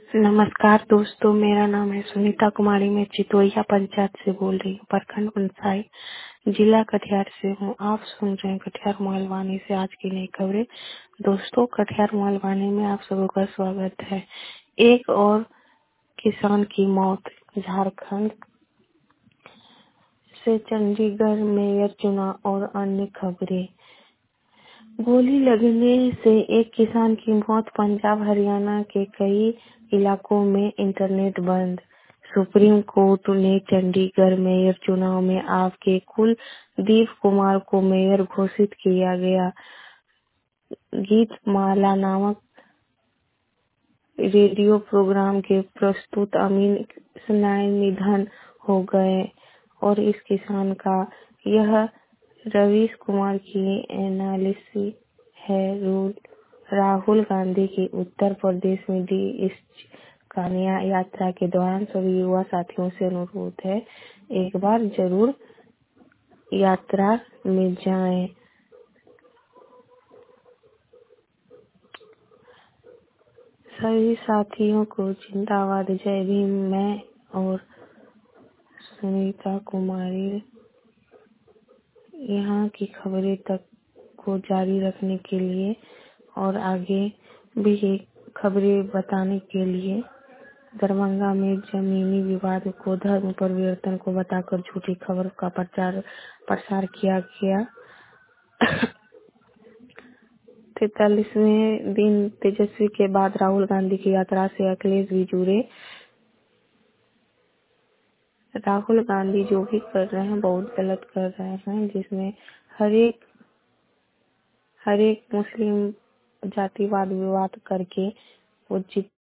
नमस्कार दोस्तों, मेरा नाम है सुनीता कुमारी। मैं चितोइया पंचायत से बोल रही हूँ। प्रखंड पंचायत, जिला कटिहार से हूँ। आप सुन रहे हैं कटिहार मोबाइल से आज की नई खबरें। दोस्तों, कटिहार मोबाइल में आप सबों का स्वागत है। एक और किसान की मौत। झारखंड से चंडीगढ़ मेयर चुनाव और अन्य खबरें। गोली लगने से एक किसान की मौत। पंजाब हरियाणा के कई इलाकों में इंटरनेट बंद। सुप्रीम कोर्ट ने चंडीगढ़ मेयर चुनाव में आप के कुलदीप कुमार को मेयर घोषित किया गया। गीत माला नामक रेडियो प्रोग्राम के प्रस्तुत अमीन सनाय निधन हो गए और इस किसान का यह रवीश कुमार की एनालिसिस है। राहुल गांधी की उत्तर प्रदेश में दी इस कान्या यात्रा के दौरान सभी युवा साथियों से अनुरोध है, एक बार जरूर यात्रा में जाएं। सभी साथियों को जिंदाबाद। जय भीम। मैं और सुनीता कुमारी यहाँ की खबरें तक को जारी रखने के लिए और आगे भी खबरें बताने के लिए दरभंगा में जमीनी विवाद को धर्म परिवर्तन को बताकर झूठी खबर का प्रसार किया गया। 43वें दिन तेजस्वी के बाद राहुल गांधी की यात्रा से अखिलेश भी जुड़े। राहुल गांधी जो भी कर रहे हैं बहुत गलत कर रहे हैं, जिसमें हर एक मुस्लिम जातिवाद विवाद करके वो